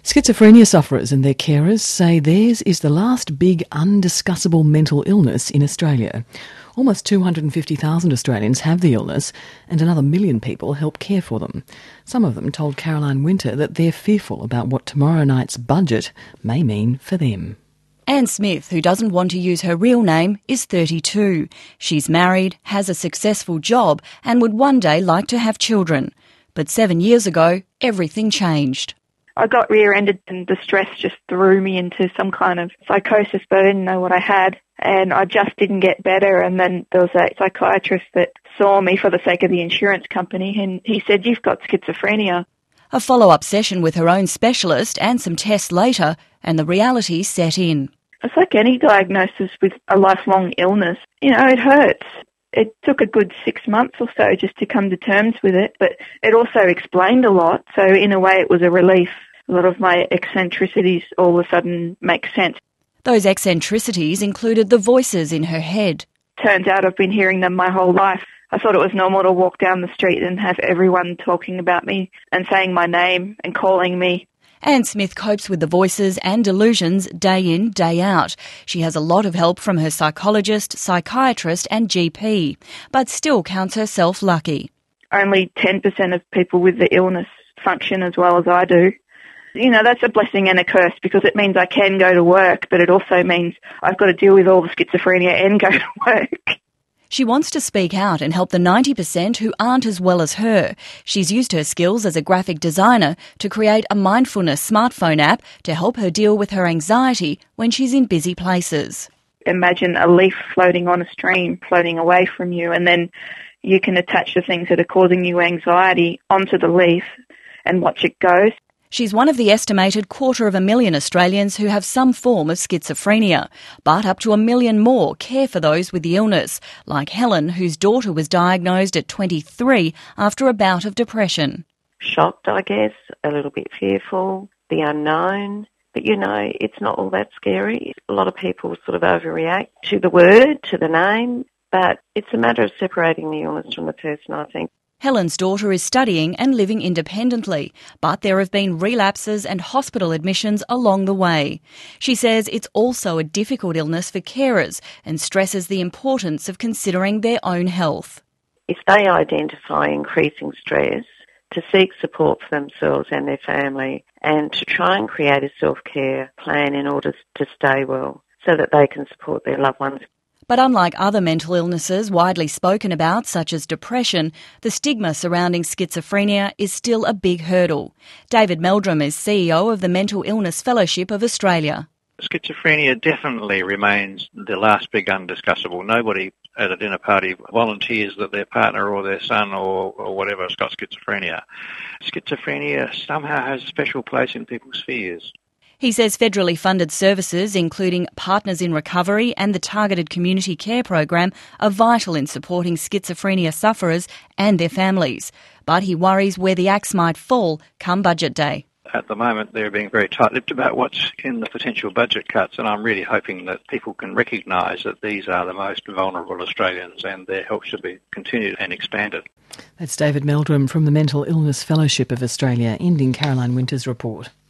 Schizophrenia sufferers and their carers say theirs is the last big undiscussable mental illness in Australia. Almost 250,000 Australians have the illness and another million people help care for them. Some of them told Caroline Winter that they're fearful about what tomorrow night's budget may mean for them. Anne Smith, who doesn't want to use her real name, is 32. She's married, has a successful job and would one day like to have children. But 7 years ago, everything changed. I got rear-ended and the stress just threw me into some kind of psychosis, but I didn't know what I had. And I just didn't get better. And then there was a psychiatrist that saw me for the sake of the insurance company, and he said, "You've got schizophrenia." A follow-up session with her own specialist and some tests later, and the reality set in. It's like any diagnosis with a lifelong illness. You know, it hurts. It took a good 6 months or so just to come to terms with it, but it also explained a lot. So in a way it was a relief. A lot of my eccentricities all of a sudden make sense. Those eccentricities included the voices in her head. Turns out I've been hearing them my whole life. I thought it was normal to walk down the street and have everyone talking about me and saying my name and calling me. Anne Smith copes with the voices and delusions day in, day out. She has a lot of help from her psychologist, psychiatrist and GP, but still counts herself lucky. Only 10% of people with the illness function as well as I do. You know, that's a blessing and a curse because it means I can go to work, but it also means I've got to deal with all the schizophrenia and go to work. She wants to speak out and help the 90% who aren't as well as her. She's used her skills as a graphic designer to create a mindfulness smartphone app to help her deal with her anxiety when she's in busy places. Imagine a leaf floating on a stream, floating away from you, and then you can attach the things that are causing you anxiety onto the leaf and watch it go. She's one of the estimated 250,000 Australians who have some form of schizophrenia, but up to 1 million more care for those with the illness, like Helen, whose daughter was diagnosed at 23 after a bout of depression. Shocked, I guess, a little bit fearful, the unknown. But, you know, it's not all that scary. A lot of people sort of overreact to the word, to the name, but it's a matter of separating the illness from the person, I think. Helen's daughter is studying and living independently, but there have been relapses and hospital admissions along the way. She says it's also a difficult illness for carers and stresses the importance of considering their own health. If they identify increasing stress, to seek support for themselves and their family and to try and create a self-care plan in order to stay well so that they can support their loved ones. But unlike other mental illnesses widely spoken about, such as depression, the stigma surrounding schizophrenia is still a big hurdle. David Meldrum is CEO of the Mental Illness Fellowship of Australia. Schizophrenia definitely remains the last big undiscussable. Nobody at a dinner party volunteers that their partner or their son or whatever has got schizophrenia. Schizophrenia somehow has a special place in people's fears. He says federally funded services, including Partners in Recovery and the Targeted Community Care Program, are vital in supporting schizophrenia sufferers and their families. But he worries where the axe might fall come budget day. At the moment, they're being very tight-lipped about what's in the potential budget cuts, and I'm really hoping that people can recognise that these are the most vulnerable Australians and their help should be continued and expanded. That's David Meldrum from the Mental Illness Fellowship of Australia, ending Caroline Winter's report.